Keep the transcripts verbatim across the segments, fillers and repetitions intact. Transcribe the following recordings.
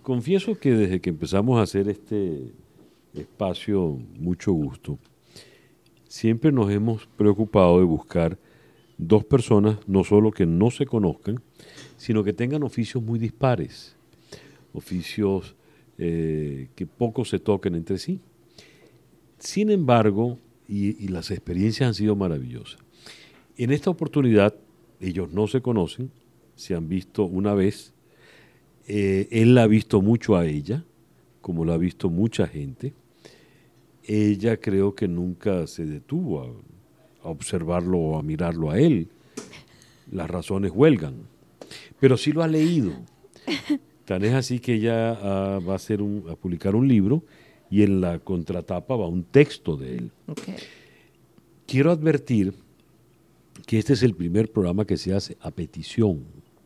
confieso que desde que empezamos a hacer este espacio Mucho Gusto, siempre nos hemos preocupado de buscar dos personas, no solo que no se conozcan, sino que tengan oficios muy dispares, oficios eh, que poco se toquen entre sí. Sin embargo, y, y las experiencias han sido maravillosas. En esta oportunidad, ellos no se conocen, se han visto una vez, eh, él la ha visto mucho a ella, como la ha visto mucha gente. Ella creo que nunca se detuvo a, a observarlo o a mirarlo a él. Las razones huelgan. Pero sí lo ha leído. Tan es así que ella ah, va a, hacer un, a publicar un libro y en la contratapa va un texto de él. Okay. Quiero advertir que este es el primer programa que se hace a petición.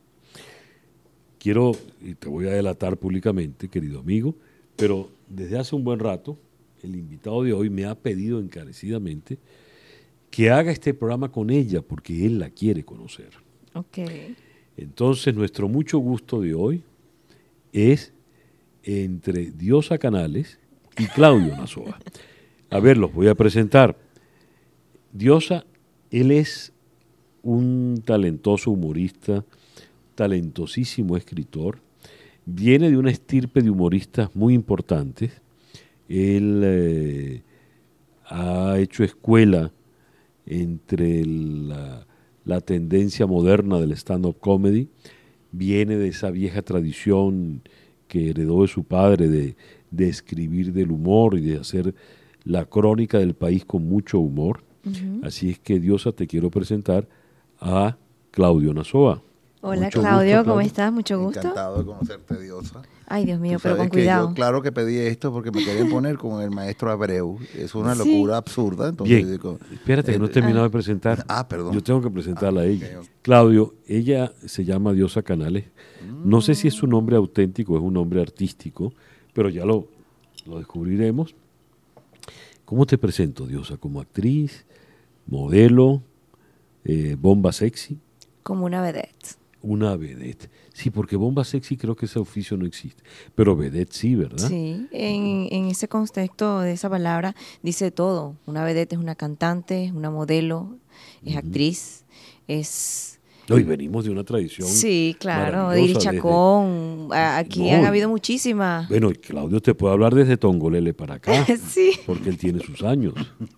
Quiero, y te voy a delatar públicamente, querido amigo, pero desde hace un buen rato, el invitado de hoy me ha pedido encarecidamente que haga este programa con ella porque él la quiere conocer. Okay. Entonces, nuestro mucho gusto de hoy es entre Diosa Canales y Claudio Nazoa. A ver, los voy a presentar. Diosa, él es un talentoso humorista, talentosísimo escritor, viene de una estirpe de humoristas muy importantes. Él eh, ha hecho escuela entre la, la tendencia moderna del stand-up comedy, viene de esa vieja tradición que heredó de su padre de, de escribir del humor y de hacer la crónica del país con mucho humor. Uh-huh. Así es que, Diosa, te quiero presentar a Claudio Nazoa. Hola, Mucho Claudio, gusto, ¿cómo Claudio. estás? Mucho gusto. Encantado de conocerte, Diosa. Ay, Dios mío, Tú pero sabes con que cuidado. Yo, claro que pedí esto porque me querían poner con el maestro Abreu. Es una Sí. locura absurda. Entonces Bien, digo, espérate eh, que no he terminado ah. de presentar. Ah, perdón. Yo tengo que presentarla Ah, a ella. okay, okay. Claudio, ella se llama Diosa Canales. Mm. No sé si es su nombre auténtico, es un nombre artístico, pero ya lo, lo descubriremos. ¿Cómo te presento, Diosa? ¿Como actriz, modelo, eh, bomba sexy? Como una vedette. Una vedette. Sí, porque bomba sexy creo que ese oficio no existe. Pero vedette sí, ¿verdad? Sí, en, en ese contexto de esa palabra dice todo. Una vedette es una cantante, es una modelo, es uh-huh. actriz, es... No, y venimos de una tradición. Sí, claro, de Iris Chacón. Desde... Aquí no, han habido muchísimas. Bueno, Claudio te puede hablar desde Tongolele para acá. Sí. Porque él tiene sus años.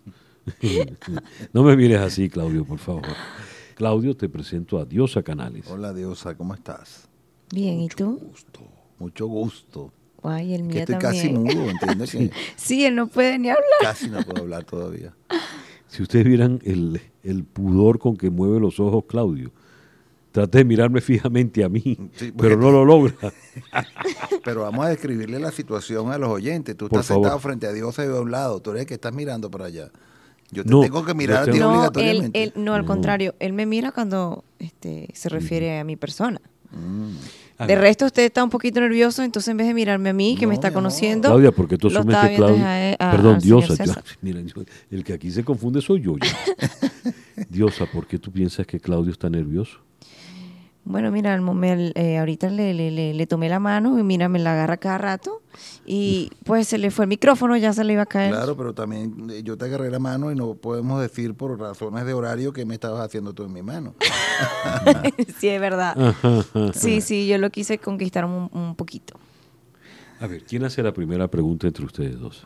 No me mires así, Claudio, por favor. Claudio, te presento a Diosa Canales. Hola, Diosa, ¿cómo estás? Bien, mucho ¿y tú? Mucho gusto, mucho gusto. Ay, el mío que estoy también. casi mudo, ¿entiendes? Sí. Sí, él no puede ni hablar. Casi no puedo hablar todavía. Si ustedes vieran el, el pudor con que mueve los ojos Claudio, trate de mirarme fijamente a mí, sí, pero no lo logra. Pero vamos a describirle la situación a los oyentes. Tú Por estás favor. sentado frente a Diosa y a un lado. Tú eres el que estás mirando para allá. Yo te No, tengo que mirar yo a ti tengo- No, él, obligatoriamente. él, no, al No. contrario, él me mira cuando este, se refiere a mi persona. Mm. A De ver, resto, usted está un poquito nervioso, entonces en vez de mirarme a mí, que No, me está mi amor. conociendo, Claudia, porque tú lo asumes estaba que viendo Claudia... a él- a- Perdón, al señor Diosa, César. ya, mira, yo- el que aquí se confunde soy yo. ya. Diosa, ¿por qué tú piensas que Claudio está nervioso? Bueno, mira, al momen- eh, ahorita le, le, le, le tomé la mano y mira, me la agarra cada rato y pues se le fue el micrófono, ya se le iba a caer. Claro, pero también eh, yo te agarré la mano y no podemos decir por razones de horario que me estabas haciendo tú en mi mano. Sí, es verdad. Sí, sí, yo lo quise conquistar un, un poquito. A ver, ¿quién hace la primera pregunta entre ustedes dos?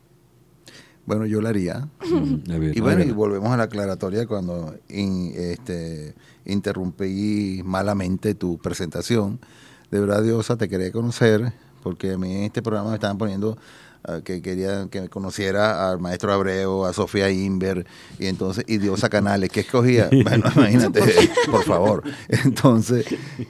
Bueno, yo la haría. Mm, a ver, Y bueno, y hágala. volvemos a la aclaratoria cuando in- este, interrumpí malamente tu presentación. De verdad, Diosa, te quería conocer, porque a mí en este programa me estaban poniendo uh, que querían que me conociera al maestro Abreu, a Sofía Inver, y entonces, y Diosa Canales, ¿qué escogía? Bueno, imagínate, por favor. Entonces,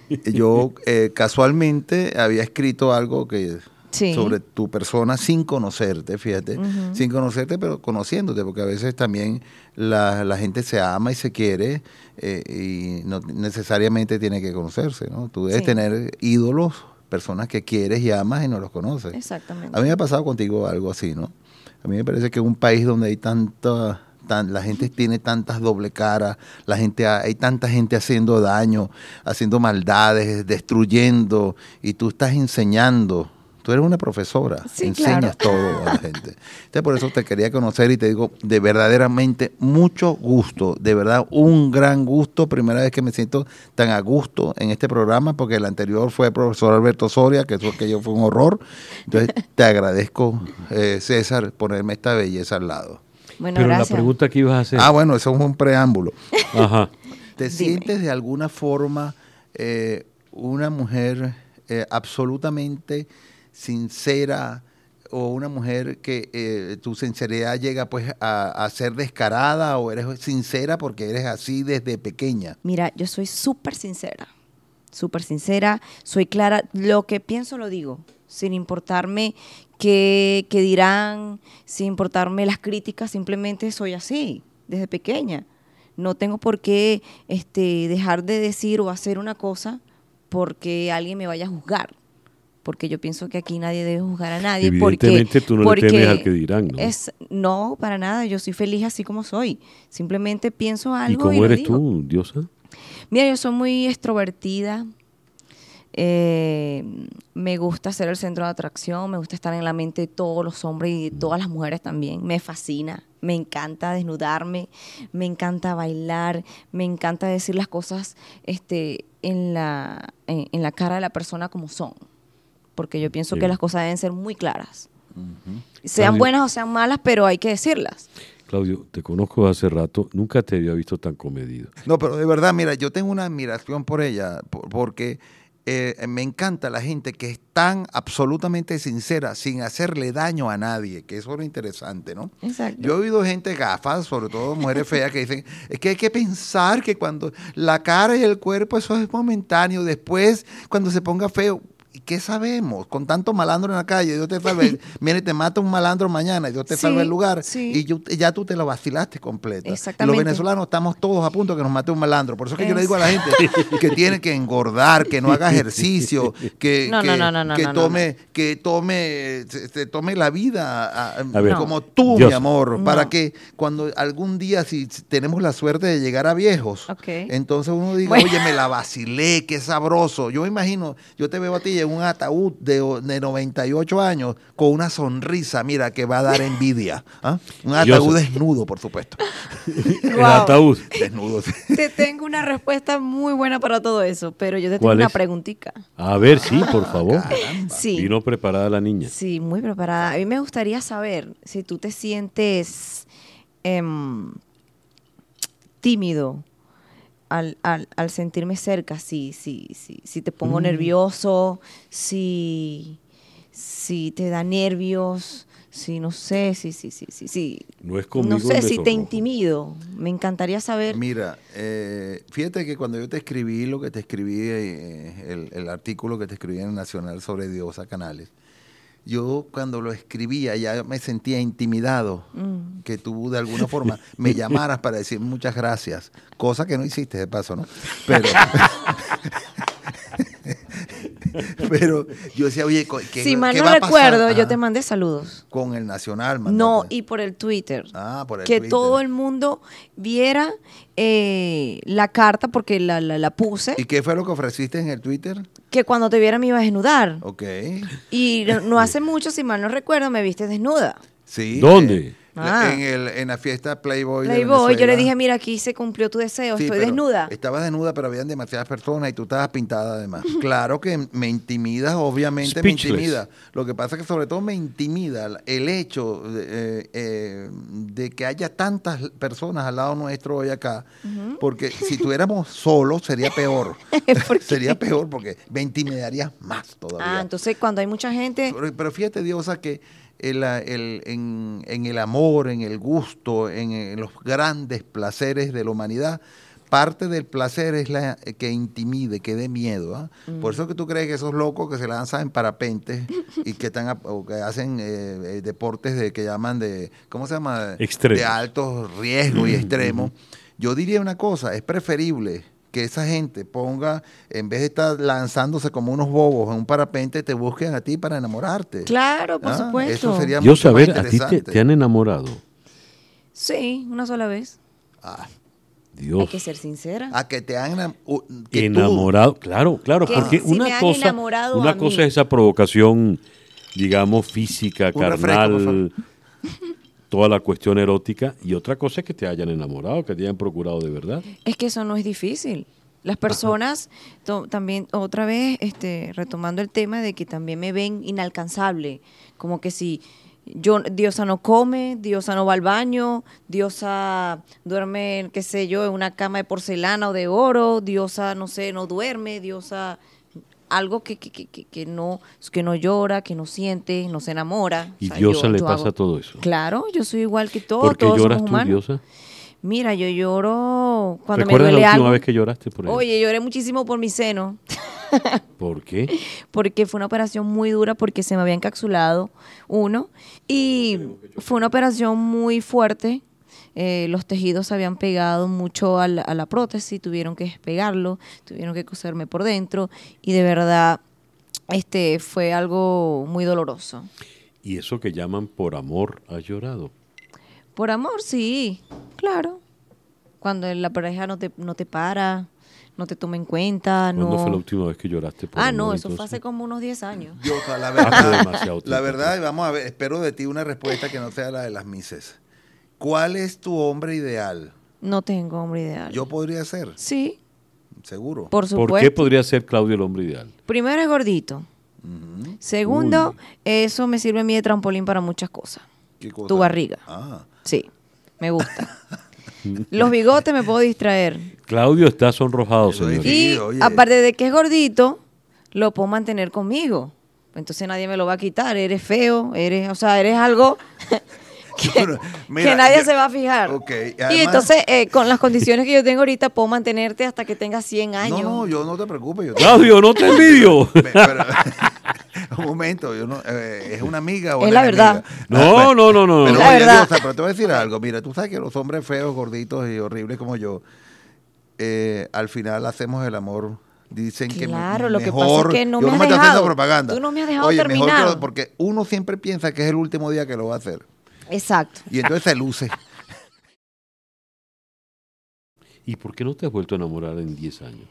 yo eh, casualmente había escrito algo que... Sí. sobre tu persona sin conocerte, fíjate, Ujú. sin conocerte, pero conociéndote, porque a veces también la, la gente se ama y se quiere eh, y no necesariamente tiene que conocerse, ¿no? Tú debes Sí. tener ídolos, personas que quieres y amas y no los conoces. Exactamente. A mí me ha pasado contigo algo así, ¿no? A mí me parece que en un país donde hay tanta tan, la gente tiene tantas doble caras, la gente, hay tanta gente haciendo daño, haciendo maldades, destruyendo, y tú estás enseñando. Tú eres una profesora, Sí, enseñas claro. todo a la gente. Entonces, por eso te quería conocer y te digo de verdaderamente mucho gusto, de verdad un gran gusto, primera vez que me siento tan a gusto en este programa, porque el anterior fue el profesor Alberto Soria, que eso aquello fue un horror. Entonces, te agradezco, eh, César, ponerme esta belleza al lado. Bueno, Pero gracias. la pregunta que ibas a hacer. Ah, bueno, eso es un preámbulo. Ajá. ¿Te Dime. sientes de alguna forma eh, una mujer eh, absolutamente sincera o una mujer que eh, tu sinceridad llega pues a, a ser descarada, o eres sincera porque eres así desde pequeña? Mira, yo soy súper sincera, súper sincera, soy clara, lo que pienso lo digo, sin importarme qué, qué dirán, sin importarme las críticas, simplemente soy así, desde pequeña. No tengo por qué este, dejar de decir o hacer una cosa porque alguien me vaya a juzgar. Porque yo pienso que aquí nadie debe juzgar a nadie. Evidentemente porque, tú no porque le temes al que dirán, ¿no? Es, no, para nada. Yo soy feliz así como soy. Simplemente pienso algo ¿Y y, cómo lo eres digo. tú, Diosa? Mira, yo soy muy extrovertida. Eh, me gusta ser el centro de atracción. Me gusta estar en la mente de todos los hombres y de todas las mujeres también. Me fascina. Me encanta desnudarme. Me encanta bailar. Me encanta decir las cosas este, en, la, en, en la cara de la persona como son. Porque yo pienso Sí. que las cosas deben ser muy claras. Uh-huh. Sean Claudio. buenas o sean malas, pero hay que decirlas. Claudio, te conozco hace rato, nunca te había visto tan comedido. No, pero de verdad, mira, yo tengo una admiración por ella, por- porque eh, me encanta la gente que es tan absolutamente sincera, sin hacerle daño a nadie, que eso es lo interesante, ¿no? Exacto. Yo he oído gente gafas, sobre todo mujeres feas, que dicen, es que hay que pensar que cuando la cara y el cuerpo, eso es momentáneo, después, cuando se ponga feo, ¿y qué sabemos? Con tanto malandro en la calle, Dios te salve. Viene, te mata un malandro mañana y Dios te Sí, salva el lugar. sí. Y yo- ya tú te lo vacilaste completa. Exactamente. Los venezolanos estamos todos a punto de que nos mate un malandro. Por eso es que yo le digo a la gente que tiene que engordar, que no haga ejercicio, que, No, que, no, no, no, no, que no, no, tome, que tome, se, se tome la vida a- A ver. como tú, Dios. mi amor, No. para que cuando algún día, si tenemos la suerte de llegar a viejos, Ok. entonces uno diga, Bueno. oye, me la vacilé, qué sabroso. Yo me imagino, yo te veo a ti en un ataúd de, de noventa y ocho años con una sonrisa, mira, que va a dar envidia. ¿Ah? Un ataúd Dios. desnudo, por supuesto. El Wow. ataúd. Desnudo. sí. Te tengo una respuesta muy buena para todo eso, pero yo te tengo ¿Cuál una es? preguntica. A ver, sí, por favor. Caramba. Sí. Vino preparada la niña. Sí, muy preparada. A mí me gustaría saber si tú te sientes em, tímido al, al, al sentirme cerca, si, si, si, si te pongo Mm. nervioso, si, si te da nervios, si no sé, si, si, si, si, si No es conmigo. no sé, el si te besorrojo. intimido. Me encantaría saber. Mira, eh, fíjate que cuando yo te escribí lo que te escribí, eh, el, el artículo que te escribí en el Nacional sobre Diosa Canales, yo cuando lo escribía ya me sentía intimidado, Mm. que tú de alguna forma me llamaras para decir muchas gracias, cosa que no hiciste de paso, ¿no? Pero, pero yo decía, oye, ¿qué, Si mal qué no va a pasar? recuerdo, yo Ajá. te mandé saludos. Con el Nacional, No, mandaste. y por el Twitter. Ah, por el que Twitter. todo el mundo viera eh, la carta, porque la, la, la puse, ¿Y qué fue lo que ofreciste en el Twitter? que cuando te viera me iba a desnudar. Ok. Y no, no hace mucho, si mal no recuerdo, me viste desnuda. Sí. ¿Dónde? eh, Ah. en, el, en la fiesta Playboy. de Playboy, yo Venezuela. le dije, mira, aquí se cumplió tu deseo, Sí, estoy pero desnuda. Estabas desnuda, pero habían demasiadas personas y tú estabas pintada además. Claro que me intimida, obviamente me Speechless. intimida. Lo que pasa es que sobre todo me intimida el hecho de, eh, eh, de que haya tantas personas al lado nuestro hoy acá, porque si tuviéramos solos sería peor. ¿Por qué? Sería peor porque me intimidaría más todavía. Ah, entonces cuando hay mucha gente, Pero, pero fíjate, Diosa, que el, el- en, en el amor, en el gusto, en, en los grandes placeres de la humanidad, parte del placer es la que intimide, que dé miedo. ¿Ah? Mm. Por eso que tú crees que esos locos que se lanzan en parapentes y que están a- o que hacen eh, eh, deportes de que llaman de, ¿cómo se llama? Extremos. De alto riesgo y extremo. Yo diría una cosa, es preferible que esa gente ponga, en vez de estar lanzándose como unos bobos en un parapente, te busquen a ti para enamorarte. claro, por Ah, supuesto. Eso sería Yo mucho más saber, ¿a ti te, interesante. te han enamorado? Sí, una sola vez. Ah, Dios. Hay que ser sincera. a que te han enam- u- que tú- Enamorado, claro, claro, Que porque si me una han cosa, enamorado una a mí. cosa es esa provocación, digamos, física, Un refresco, por carnal, toda la cuestión erótica, y otra cosa es que te hayan enamorado, que te hayan procurado de verdad. Es que eso no es difícil. Las personas, to- también, otra vez, este, retomando el tema de que también me ven inalcanzable, como que si yo, Diosa no come, Diosa no va al baño, Diosa duerme, qué sé yo, en una cama de porcelana o de oro, Diosa, no sé, no duerme, Diosa, algo que, que, que, que- que no, que no llora, que no siente, no se enamora. Y O sea, Diosa yo- le yo pasa hago- todo eso. Claro, yo soy igual que todos, ¿Por qué todos lloras somos tú, humanos. Diosa? Mira, yo lloro cuando me ¿Recuerdas duele la última algo. vez que lloraste por él? Oye, lloré muchísimo por mi seno, ¿Por qué? porque fue una operación muy dura porque se me había encapsulado uno y fue una operación muy fuerte. Eh, los tejidos se habían pegado mucho a la, a la prótesis, tuvieron que despegarlo, tuvieron que coserme por dentro y de verdad este fue algo muy doloroso. Y eso que llaman por amor, has llorado. Por amor, sí, claro. Cuando la pareja no te, no te para, no te toma en cuenta, ¿Cuándo no... fue la última vez que lloraste por Ah, amor? no, eso fue entonces? hace como unos diez años. Diosa, la Hace verdad, demasiado la tiempo. verdad, y vamos a ver, espero de ti una respuesta que no sea la de las mises. ¿Cuál es tu hombre ideal? No tengo hombre ideal. Yo podría ser, Sí, seguro. por supuesto. ¿Por qué podría ser Claudio el hombre ideal? Primero es gordito. Ujú. Segundo, Uy. eso me sirve a mí de trampolín para muchas cosas. ¿Qué cosa? Tu barriga. Ah, Sí, me gusta. Los bigotes me puedo distraer. Claudio está sonrojado, Eso señor. es Y oye. aparte de que es gordito, lo puedo mantener conmigo. Entonces nadie me lo va a quitar. Eres feo, eres, o sea, eres algo que, Bueno, mira, que nadie yo- se va a fijar. Ok, Y además- entonces, eh, con las condiciones que yo tengo ahorita, puedo mantenerte hasta que tengas cien años. no, no, yo no te preocupes. Yo te- Claudio, no te envidio. Pe- pero- un momento, yo no, eh, es una amiga o Es una la verdad. enemiga? No, Ah, bueno, no, no, no. Pero, La oye, verdad. Diosa, pero te voy a decir algo. Mira, tú sabes que los hombres feos, gorditos y horribles como yo, eh, al final hacemos el amor. Dicen que me- Claro, lo que mejor, pasa es que no yo me has estoy haciendo dejado. propaganda. Tú no me has dejado Oye, mejor que terminar. lo- porque uno siempre piensa que es el último día que lo va a hacer. Exacto. Y entonces se luce. ¿Y por qué no te has vuelto a enamorar en diez años?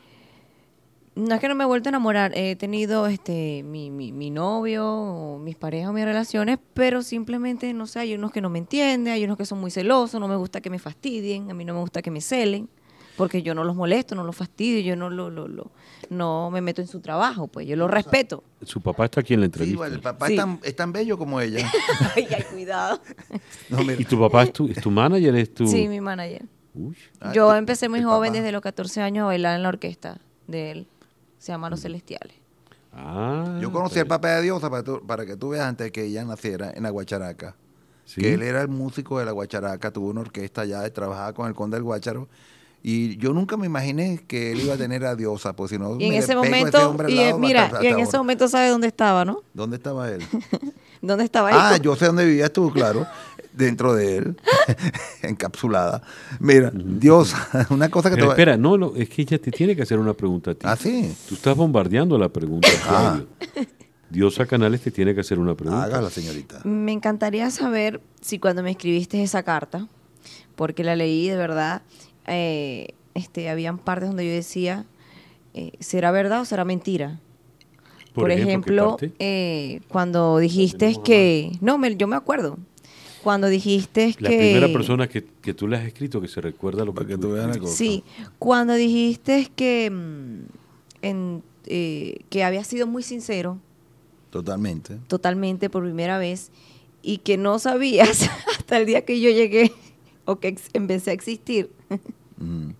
No es que no me he vuelto a enamorar, he tenido este mi, mi, mi novio, o mis parejas o mis relaciones, pero simplemente, no sé, hay unos que no me entienden, hay unos que son muy celosos, no me gusta que me fastidien, a mí no me gusta que me celen, porque yo no los molesto, no los fastidio, yo no lo, lo, lo no me meto en su trabajo, pues yo lo respeto. Su papá está aquí en la Sí, entrevista. bueno, el papá Sí. es, tan, es tan bello como ella. Ay, ay, cuidado. No, mira. ¿Y tu papá es tu, es tu manager? ¿Es tu... Sí, mi manager. Uy. Ah, Yo tu- empecé muy el joven, papá. desde los catorce años, a bailar en la orquesta de él. Se llama Los Celestiales. Ah, Yo conocí está al papá de Diosa para, tú- para que tú veas antes de que ella naciera en la Guacharaca. ¿Sí? Que él era el músico de la Guacharaca, tuvo una orquesta allá, trabajaba con el Conde del Guácharo. Y yo nunca me imaginé que él iba a tener a Diosa, pues si no Y en me ese pego a ese momento, hombre al y, lado eh, hasta- mira, hasta y en ahora. ese momento sabe dónde estaba, ¿no? ¿Dónde estaba él? ¿Dónde estaba él? Ah, yo sé dónde vivías tú, claro, dentro de él, encapsulada. Mira, Diosa, una cosa que te Pero voy a- espera, no, no, es que ella te tiene que hacer una pregunta a ti. Ah, sí. Tú estás bombardeando la pregunta, Ah. Claudio. Diosa Canales te tiene que hacer una pregunta. Hágala, señorita. Me encantaría saber si cuando me escribiste esa carta, porque la leí de verdad, eh, este, habían partes donde yo decía, eh, ¿será verdad o será mentira? Por Por, ejemplo, ejemplo, ¿qué parte? eh, cuando dijiste que... No, me, yo me acuerdo. Cuando dijiste La que... primera persona que, que tú le has escrito que se recuerda lo que, Para que tú veas la cosa. Sí, cuando dijiste que, mm, en, eh, que había sido muy sincero, Totalmente. totalmente por primera vez, y que no sabías hasta el día que yo llegué o que ex- empecé a existir. Mm.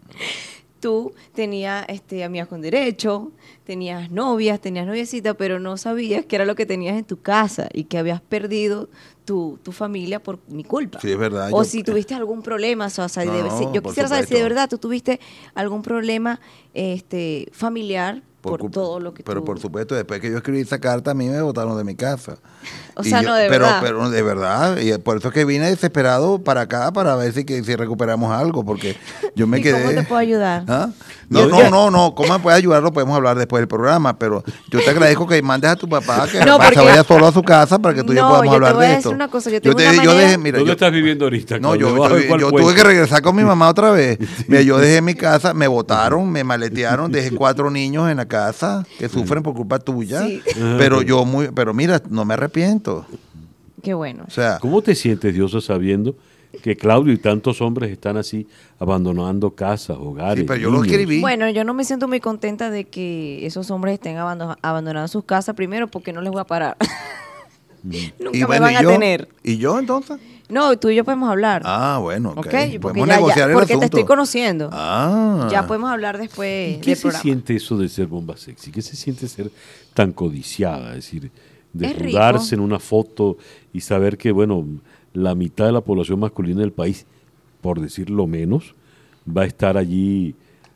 Tú tenías este, amigas con derecho, tenías novias, tenías noviecitas, pero no sabías qué era lo que tenías en tu casa y que habías perdido tu, tu familia por mi culpa. Sí, es verdad. O yo- si tuviste algún problema, o sea, No, de- si- no, yo por quisiera saber si de supuesto. verdad tú tuviste algún problema este, familiar por culpa- todo lo que Pero tú... por supuesto, después que yo escribí esa carta, a mí me botaron de mi casa. O Y sea, yo- no, de pero, verdad. Pero de verdad, y por eso es que vine desesperado para acá, para ver si, que, si recuperamos algo, porque yo me ¿Y quedé... cómo te puedo ayudar? ¿Ah? No, Yo- no, yo- no, no, ¿cómo me puedes ayudar? Lo podemos hablar después del programa, pero yo te agradezco que mandes a tu papá que No, se porque- vaya solo a su casa para que tú y yo No, podamos yo te hablar voy a de decir esto. una cosa, yo tengo te- una yo manera- dejé, mira, ¿Dónde yo, estás viviendo ahorita? no, yo, Claudio? Bajo yo, de cuál yo puente. tuve que regresar con mi mamá otra vez. Mira, yo dejé mi casa, me botaron, me maletearon, dejé cuatro niños en la casa que sufren por culpa tuya. Sí. Pero yo muy, pero mira, no me arrepiento. Qué bueno. O sea, ¿Cómo te sientes, Diosa, sabiendo que Claudio y tantos hombres están así abandonando casas, hogares? sí, pero yo lo niños? escribí. Bueno, yo no me siento muy contenta de que esos hombres estén abando- abandonando sus casas, primero porque no les voy a parar. Nunca y me bueno, van ¿y a yo? tener. ¿Y yo entonces? No, tú y yo podemos hablar. Ah, bueno, ok. ¿Ok? Porque, Podemos ya- ya- negociar el porque te asunto. estoy conociendo. Ah. Ya podemos hablar después ¿Y qué del se programa. siente eso de ser bomba sexy? ¿Qué se siente ser tan codiciada? Es decir, Es rico. desnudarse en una foto y saber que, bueno, la mitad de la población masculina del país, por decirlo menos, va a estar allí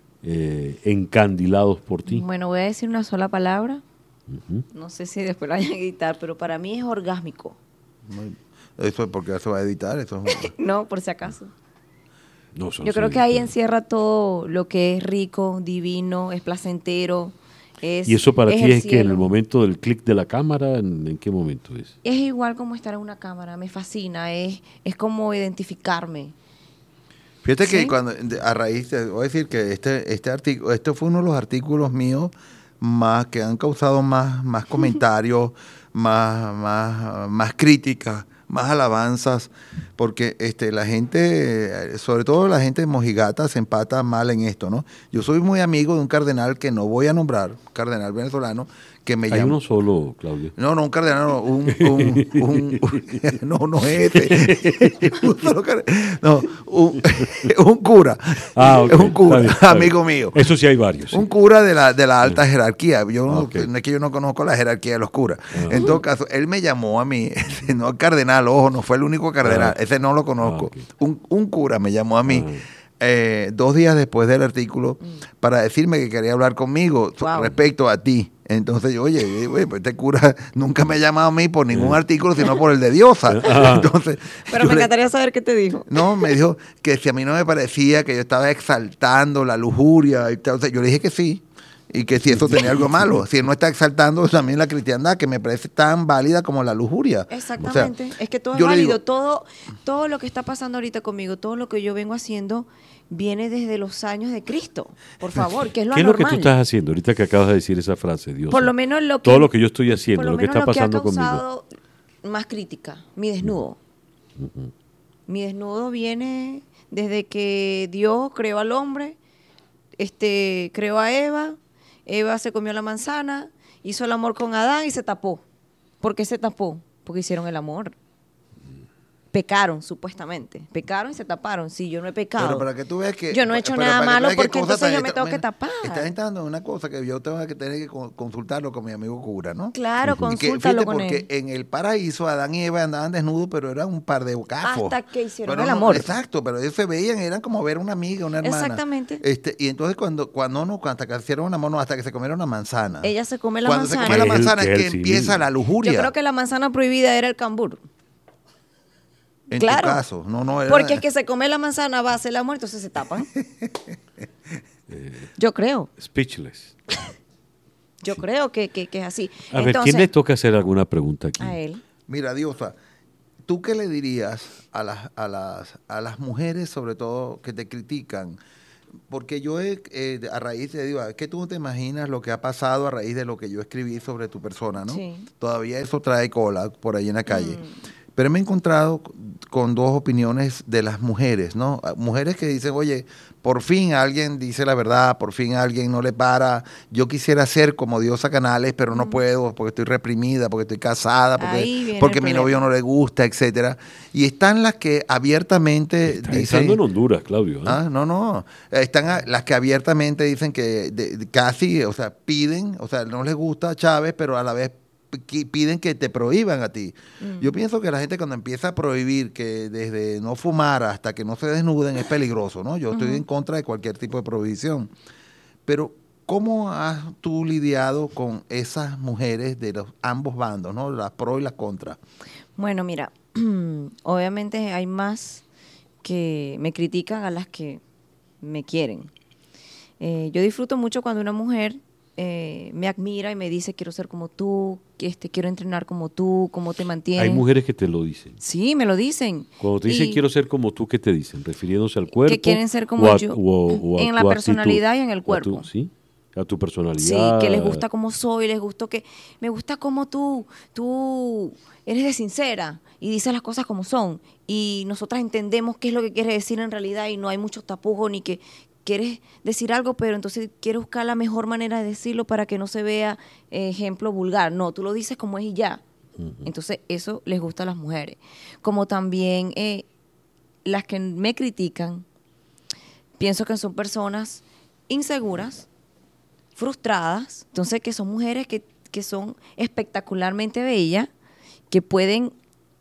eh, encandilados por ti. Bueno, voy a decir una sola palabra. Ujú. No sé si después la vayan a editar, pero para mí es orgásmico. Muy- Eso es porque se va a editar. Eso es- No, por si acaso. No, eso no Yo se creo que ahí edita. encierra todo lo que es rico, divino, es placentero. Es, ¿Y eso para es ti el es que en el cielo. momento del clic de la cámara? ¿En, en qué momento es? Es igual como estar en una cámara, me fascina, es, es como identificarme. Fíjate que ¿Sí? cuando de- a raíz, de- voy a decir que este este artículo, este fue uno de los artículos míos más que han causado más más comentarios, más más más críticas, más alabanzas, porque este la gente, eh, sobre todo la gente de Mojigata, se empata mal en esto, ¿no? Yo soy muy amigo de un cardenal que no voy a nombrar, cardenal venezolano, que me Hay llama. uno solo, Claudio. No, no, un cardenal, no, un, un, un- un- no, no es ese. Un solo car- no, un, un cura. Ah, ok, un cura, está bien, está amigo bien. mío. Eso sí hay varios. sí. Un cura de la, de la alta jerarquía. Yo no, Ok. no es que yo no conozco la jerarquía de los curas. Ah. En todo caso, él me llamó a mí, no el cardenal, ojo, no fue el único cardenal, Ah. ese no lo conozco. Ah, ok. un, un cura me llamó a mí. Ah. eh, dos días después del artículo para decirme que quería hablar conmigo so- Wow. respecto a ti. Entonces yo, oye, oye, pues este cura nunca me ha llamado a mí por ningún artículo, sino por el de Diosa. Ah. Entonces, Pero yo me le- encantaría saber qué te dijo. no, me dijo que si a mí no me parecía que yo estaba exaltando la lujuria y tal. O sea, yo le dije que sí, y que si eso tenía algo malo. Si él no está exaltando también la cristiandad, que me parece tan válida como la lujuria. Exactamente. O sea, es que todo es yo le válido. digo- todo, todo lo que está pasando ahorita conmigo, todo lo que yo vengo haciendo, viene desde los años de Cristo. Por favor, que es lo ¿Qué es lo que anormal. tú estás haciendo ahorita que acabas de decir esa frase, Dios? Por lo menos lo que, Todo lo que yo estoy haciendo, por lo, lo que menos está lo que ha pasando conmigo. causado más crítica, mi desnudo. Mi desnudo viene desde que Dios creó al hombre, este, creó a Eva, Eva se comió la manzana, hizo el amor con Adán y se tapó. ¿Por qué se tapó? Porque hicieron el amor. Pecaron, supuestamente. Pecaron y se taparon. Sí, yo no he pecado. Pero para que tú veas que... Yo no he hecho pero nada para que tú malo veas qué porque cosa entonces tan yo me esta- tengo que mira, tapar. Estás entrando en una cosa que yo tengo que tener que con- consultarlo con mi amigo cura, ¿no? Claro, Y que, consúltalo fíjate, con porque él. en el paraíso Adán y Eva andaban desnudos, pero eran un par de gafos. Hasta que hicieron Pero el no- amor. Exacto, pero ellos se veían, eran como ver una amiga, una hermana. Exactamente. Este, y entonces cuando, cuando no, hasta que hicieron un amor, no, hasta que se comieron una manzana. Ella se come la Cuando se manzana. come la Que es el- manzana que es es que el empieza civil. la lujuria. Yo creo que la manzana prohibida era el cambur. en claro. tu caso. No, no, era- Porque es que se come la manzana, va a hacer el amor, entonces se tapan. Yo creo. Speechless. Yo creo que, que, que es así. A ver, Entonces, ¿quién le toca hacer alguna pregunta aquí? a él. Mira, Diosa, ¿tú qué le dirías a las, a las, a las mujeres, sobre todo, que te critican? Porque yo, he, eh, a raíz de, digo, es que tú no te imaginas lo que ha pasado a raíz de lo que yo escribí sobre tu persona, ¿no? Sí. Todavía eso trae cola por ahí en la calle. Mm. Pero me he encontrado con dos opiniones de las mujeres, ¿no? Mujeres que dicen, oye, por fin alguien dice la verdad, por fin alguien no le para. Yo quisiera ser como Diosa Canales, pero no puedo porque estoy reprimida, porque estoy casada, Ahí porque, viene porque el mi problema. novio no le gusta, etcétera. Y están las que abiertamente Está dicen... pensando en Honduras, Claudio. ¿eh? Ah, no, no. Están a- las que abiertamente dicen que de- de- casi, o sea, piden, o sea, no les gusta Chávez, pero a la vez qui- piden que te prohíban a ti. Mm. Yo pienso que la gente cuando empieza a prohibir que desde no fumar hasta que no se desnuden es peligroso, ¿no? Yo estoy Ujú. en contra de cualquier tipo de prohibición. Pero ¿Cómo has tú lidiado con esas mujeres de los ambos bandos, ¿no? Las pro y las contra? Bueno, mira, obviamente hay más que me critican a las que me quieren. Eh, yo disfruto mucho cuando una mujer eh, me admira y me dice quiero ser como tú, que este, quiero entrenar como tú, cómo te mantienes. Hay mujeres que te lo dicen. Sí, me lo dicen. Cuando te dicen Y quiero ser como tú, ¿qué te dicen? ¿Refiriéndose al cuerpo? que quieren ser como o a- yo, o- o a en tu la actitud? personalidad y en el ¿A tu- cuerpo. sí, a tu Sí, personalidad. que les gusta como soy, les gustó que me gusta como tú, tú eres de sincera y dices las cosas como son y nosotras entendemos qué es lo que quieres decir en realidad y no hay muchos tapujos ni que quieres decir algo, pero entonces quieres buscar la mejor manera de decirlo para que no se vea eh, ejemplo vulgar. No, tú lo dices como es y ya. Ujú. Entonces eso les gusta a las mujeres. Como también eh, las que me critican, pienso que son personas inseguras, frustradas, entonces que son mujeres que, que son espectacularmente bellas, que pueden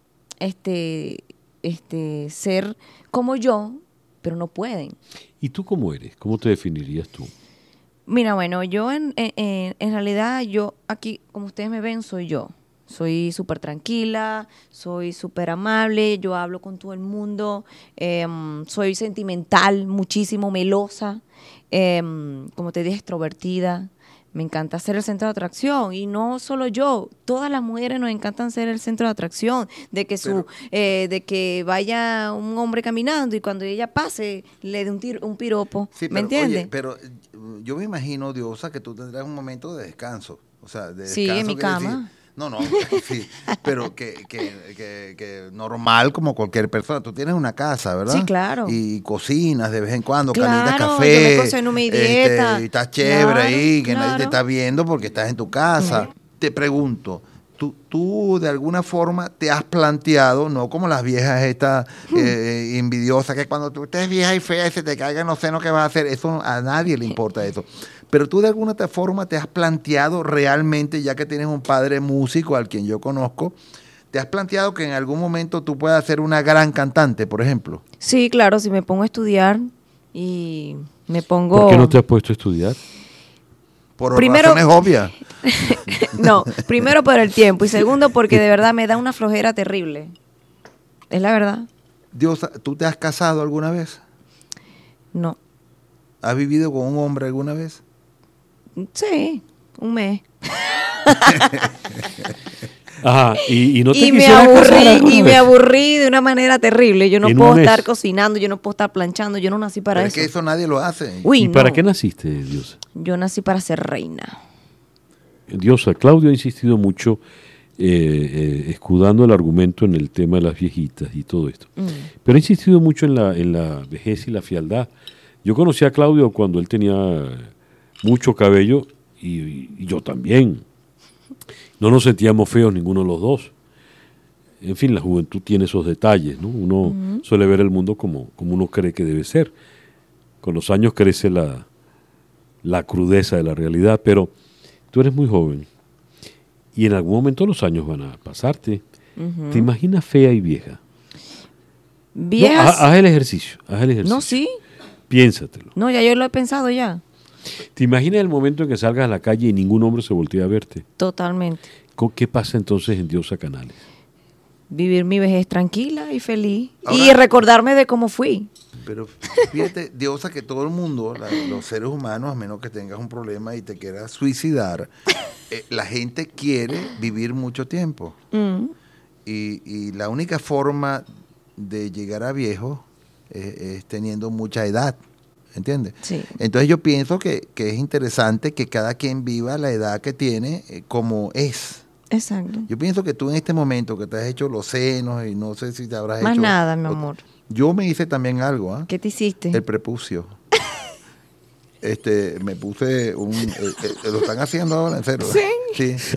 este, este, ser como yo, pero no pueden. ¿Y tú cómo eres? ¿Cómo te definirías tú? Mira, bueno, yo en, en, en- en realidad, yo aquí, como ustedes me ven, soy yo. Soy súper tranquila, soy súper amable, yo hablo con todo el mundo, em, soy sentimental, muchísimo melosa, em, como te dije, extrovertida. Me encanta ser el centro de atracción y no solo yo, todas las mujeres nos encantan ser el centro de atracción, de que su, Pero- eh, de que vaya un hombre caminando y cuando ella pase le dé un, tiro- un piropo, Sí, ¿me pero, entiendes? oye, pero eh, yo me imagino, Diosa, que tú tendrás un momento de descanso. O sea, de Sí, descanso en mi quiere decir- cama. no, no, sí, pero que, que, que, que normal como cualquier persona. Tú tienes una casa, ¿verdad? Sí, claro. Y cocinas de vez en cuando, Claro, calientas yo café. me cocino mi este, dieta. y estás chévere Claro, ahí, que nadie te claro. está viendo porque estás en tu casa. Te pregunto, tú, tú de alguna forma te has planteado, no como las viejas estas eh, envidiosas, que cuando tú estés vieja y fea y se te caigan los senos, ¿qué vas a hacer? Eso a nadie le importa eso. Pero tú de alguna otra forma te has planteado realmente, ya que tienes un padre músico al quien yo conozco, te has planteado que en algún momento tú puedas ser una gran cantante, por ejemplo. Sí, claro, si me pongo a estudiar y me pongo... ¿Por qué no te has puesto a estudiar? Por Primero- razones obvias. No, primero por el tiempo y segundo porque de verdad me da una flojera terrible. Es la verdad. Dios, ¿tú te has casado alguna vez? No. ¿Has vivido con un hombre alguna vez? Sí, un mes. Ajá, y, y no te y me quisieras casar aburrí alguna y me vez? aburrí de una manera terrible. Yo no En puedo un mes. estar cocinando, yo no puedo estar planchando, yo no nací para Pero es eso. que eso nadie lo hace. Uy, ¿Y no. para qué naciste, Diosa? Yo nací para ser reina. Diosa, Claudio ha insistido mucho eh, eh, escudando el argumento en el tema de las viejitas y todo esto. Mm. Pero ha insistido mucho en la, en la vejez y la fealdad. Yo conocí a Claudio cuando él tenía mucho cabello y, y yo también. No nos sentíamos feos ninguno de los dos. En fin, la juventud tiene esos detalles, ¿no? Uno suele ver el mundo como, como uno cree que debe ser. Con los años crece la, la crudeza de la realidad, pero tú eres muy joven y en algún momento los años van a pasarte. ¿Te imaginas fea y vieja? No, Viejas. haz, haz el ejercicio, haz el ejercicio. No, sí. Piénsatelo. No, ya yo lo he pensado ya. ¿Te imaginas el momento en que salgas a la calle y ningún hombre se voltea a verte? Totalmente. ¿Con- ¿Qué pasa entonces en Diosa Canales? Vivir mi vejez tranquila y feliz. Ahora- y recordarme de cómo fui. Pero fíjate, Diosa, que todo el mundo, la- los seres humanos, a menos que tengas un problema y te quieras suicidar, eh, la gente quiere vivir mucho tiempo. Mm. Y, y la única forma de llegar a viejo es, es teniendo mucha edad, ¿entiendes? Sí. Entonces yo pienso que, que es interesante que cada quien viva la edad que tiene eh, como es. Exacto. Yo pienso que tú en este momento que te has hecho los senos y no sé si te habrás Más hecho... nada, mi amor. Yo me hice también algo, ¿ah? ¿Qué te hiciste? El prepucio. Este, me puse un... eh, eh, lo están haciendo ahora, en serio. Sí. Sí.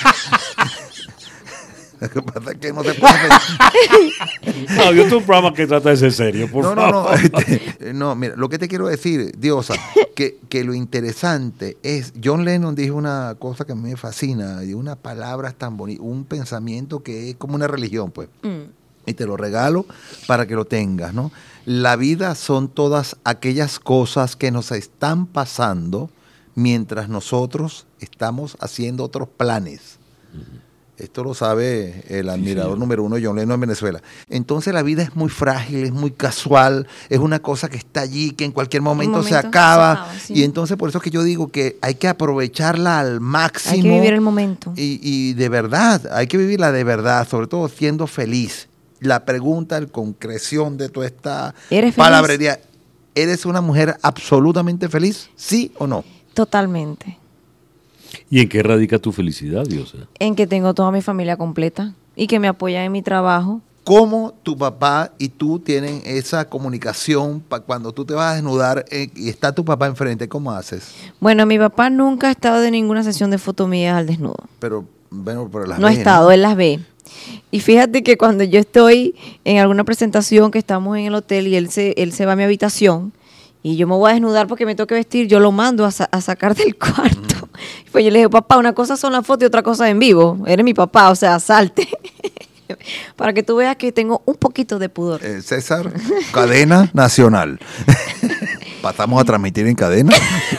Lo que pasa es que no se puede hacer... Claudio, es un programa que trata de ser serio, por No, no, favor. no, este, no, mira, lo que te quiero decir, Diosa, que, que lo interesante es, John Lennon dijo una cosa que a mí me fascina, y unas palabras tan bonitas, un pensamiento que es como una religión, pues, Mm. y te lo regalo para que lo tengas, ¿no? La vida son todas aquellas cosas que nos están pasando mientras nosotros estamos haciendo otros planes. Uh-huh. Esto lo sabe el admirador sí, número uno de John Lennon en Venezuela. Entonces la vida es muy frágil, es muy casual, es una cosa que está allí, que en cualquier momento, momento se acaba. Se acaba sí. Y entonces por eso es que yo digo que hay que aprovecharla al máximo. Hay que vivir el momento. Y, y de verdad, hay que vivirla de verdad, sobre todo siendo feliz. La pregunta, la concreción de toda esta palabrería, ¿eres una mujer absolutamente feliz? ¿Sí o no? Totalmente. ¿Y en qué radica tu felicidad, Diosa? En que tengo toda mi familia completa y que me apoyan en mi trabajo. ¿Cómo tu papá y tú tienen esa comunicación para cuando tú te vas a desnudar eh, y está tu papá enfrente? ¿Cómo haces? Bueno, mi papá nunca ha estado en ninguna sesión de foto mía al desnudo. Pero, bueno, pero las No ha estado, ¿no? Él las ve. Y fíjate que cuando yo estoy en alguna presentación que estamos en el hotel y él se, él se va a mi habitación y yo me voy a desnudar porque me toca vestir, yo lo mando a, sa- a sacar del cuarto. Mm. Pues yo le digo, papá, una cosa son las fotos y otra cosa en vivo. Eres mi papá, o sea, salte. Para que tú veas que tengo un poquito de pudor. Eh, César, cadena nacional. Pasamos a transmitir en cadena.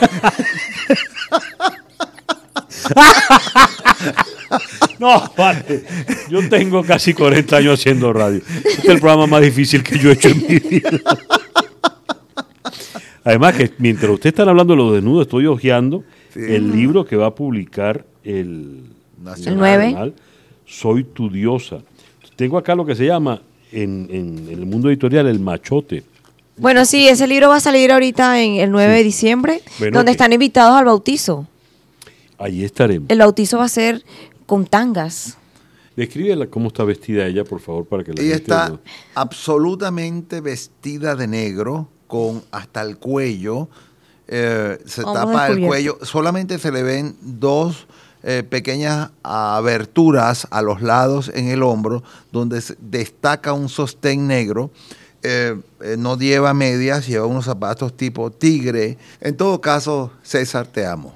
No, vale. Yo tengo casi cuarenta años haciendo radio. Este es el programa más difícil que yo he hecho en mi vida. Además que mientras ustedes están hablando de los desnudos, estoy hojeando sí. el libro que va a publicar el, el nueve. Soy tu diosa. Tengo acá lo que se llama en, en, en el mundo editorial el machote. Bueno, sí, ese libro va a salir ahorita en el nueve sí. de diciembre, bueno, donde que... están invitados al bautizo. Ahí estaremos. El bautizo va a ser con tangas. Descríbela cómo está vestida ella, por favor, para que la Ella gente está lo... absolutamente vestida de negro, con hasta el cuello, eh, se Vamos tapa el cuello, solamente se le ven dos eh, pequeñas aberturas a los lados en el hombro, donde destaca un sostén negro. Eh, eh, no lleva medias, lleva unos zapatos tipo tigre. En todo caso, César, te amo.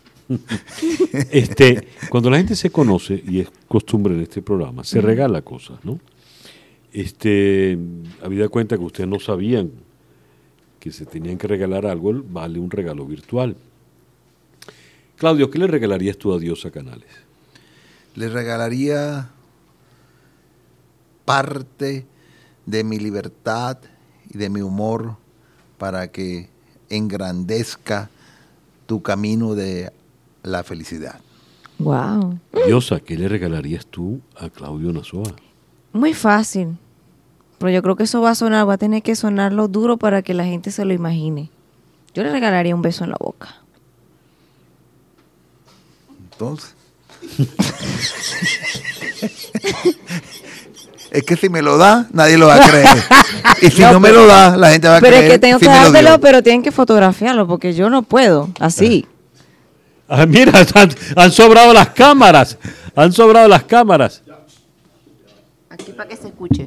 Este, cuando la gente se conoce, y es costumbre en este programa, se regala cosas, ¿no? Este, habida cuenta que ustedes no sabían que se tenían que regalar algo, vale un regalo virtual. Claudio, ¿qué le regalarías tú a Diosa Canales? Le regalaría parte de mi libertad y de mi humor para que engrandezca tu camino de la felicidad. Wow. Diosa, ¿qué le regalarías tú a Claudio Nazoa? Muy fácil. Pero yo creo que eso va a sonar, va a tener que sonarlo duro para que la gente se lo imagine. Yo le regalaría un beso en la boca. Entonces. Es que si me lo da, nadie lo va a creer. Y si no, no me lo da, la gente va a pero creer. Pero es que tengo si que dártelo, pero tienen que fotografiarlo, porque yo no puedo, así. Ah, mira, han, han sobrado las cámaras. Han sobrado las cámaras. Aquí para que se escuche.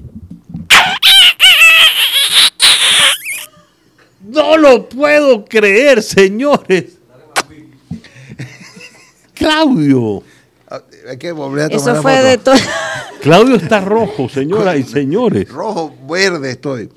No lo puedo creer, señores. Claudio. Hay que volver a tomar Eso la fue foto. de todo. Claudio está rojo, señoras y señores. Rojo, verde estoy.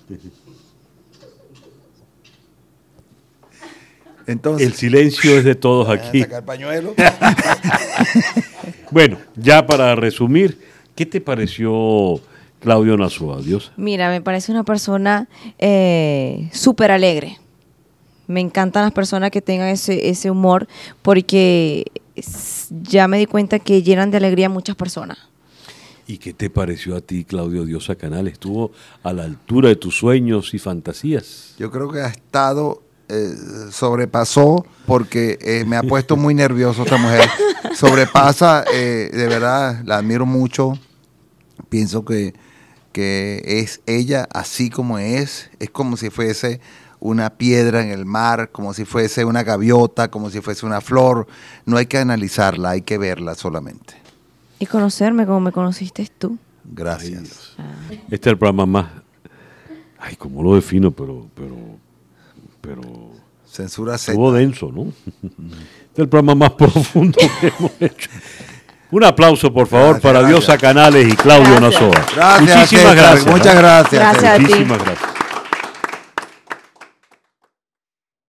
Entonces, el silencio es de todos aquí. Sacar pañuelo. Bueno, ya para resumir, ¿qué te pareció Claudio Nazoa, Dios? Mira, me parece una persona eh, súper alegre. Me encantan las personas que tengan ese, ese humor, porque ya me di cuenta que llenan de alegría a muchas personas. ¿Y qué te pareció a ti, Claudio Diosa Canales? ¿Estuvo a la altura de tus sueños y fantasías? Yo creo que ha estado, eh, sobrepasó, porque eh, me ha puesto muy nervioso esta mujer. Sobrepasa, eh, de verdad, la admiro mucho. Pienso que, que es ella así como es. Es como si fuese una piedra en el mar, como si fuese una gaviota, como si fuese una flor. No hay que analizarla, hay que verla solamente. Y conocerme como me conociste tú. Gracias. Ah. Este es el programa más... Ay, ¿cómo lo defino? Pero... pero, pero Censura Z. Estuvo denso, ¿no? Este es el programa más profundo que hemos hecho. Un aplauso, por favor, gracias, para gracias. Diosa Canales y Claudio Nazoa. Gracias. Muchísimas gracias. Muchas gracias. Gracias a ti. Muchísimas gracias.